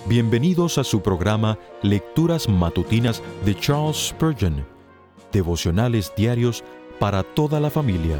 Bienvenidos a su programa Lecturas Matutinas de Charles Spurgeon, devocionales diarios para toda la familia.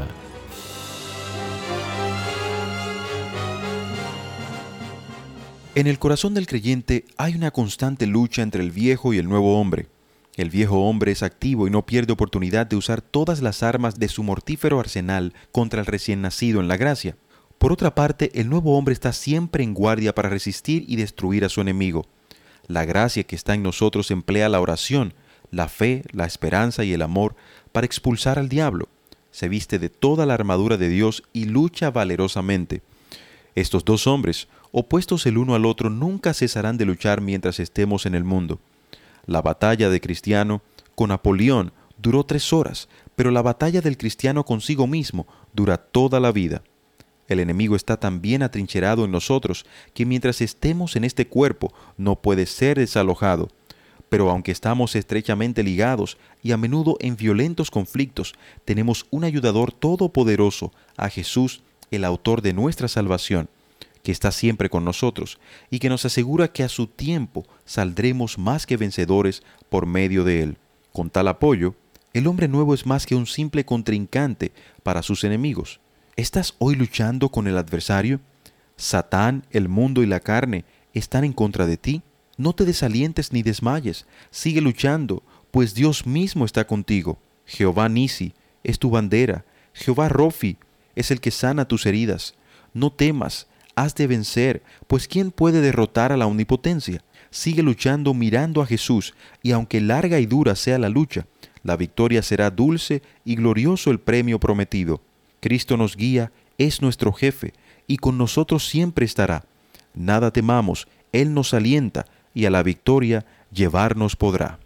En el corazón del creyente hay una constante lucha entre el viejo y el nuevo hombre. El viejo hombre es activo y no pierde oportunidad de usar todas las armas de su mortífero arsenal contra el recién nacido en la gracia. Por otra parte, el nuevo hombre está siempre en guardia para resistir y destruir a su enemigo. La gracia que está en nosotros emplea la oración, la fe, la esperanza y el amor para expulsar al diablo. Se viste de toda la armadura de Dios y lucha valerosamente. Estos dos hombres, opuestos el uno al otro, nunca cesarán de luchar mientras estemos en el mundo. La batalla de Cristiano con Napoleón duró 3 horas, pero la batalla del cristiano consigo mismo dura toda la vida. El enemigo está tan bien atrincherado en nosotros que mientras estemos en este cuerpo no puede ser desalojado. Pero aunque estamos estrechamente ligados y a menudo en violentos conflictos, tenemos un ayudador todopoderoso, a Jesús, el autor de nuestra salvación, que está siempre con nosotros y que nos asegura que a su tiempo saldremos más que vencedores por medio de él. Con tal apoyo, el hombre nuevo es más que un simple contrincante para sus enemigos. ¿Estás hoy luchando con el adversario? Satán, el mundo y la carne están en contra de ti. No te desalientes ni desmayes. Sigue luchando, pues Dios mismo está contigo. Jehová Nisi es tu bandera. Jehová Rofi es el que sana tus heridas. No temas, has de vencer, pues ¿quién puede derrotar a la omnipotencia? Sigue luchando mirando a Jesús, y aunque larga y dura sea la lucha, la victoria será dulce y glorioso el premio prometido. Cristo nos guía, es nuestro jefe, y con nosotros siempre estará. Nada temamos, Él nos alienta, y a la victoria llevarnos podrá.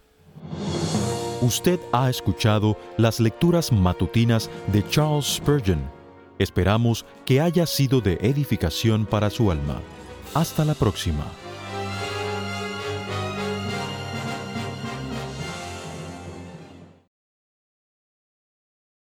Usted ha escuchado las lecturas matutinas de Charles Spurgeon. Esperamos que haya sido de edificación para su alma. Hasta la próxima.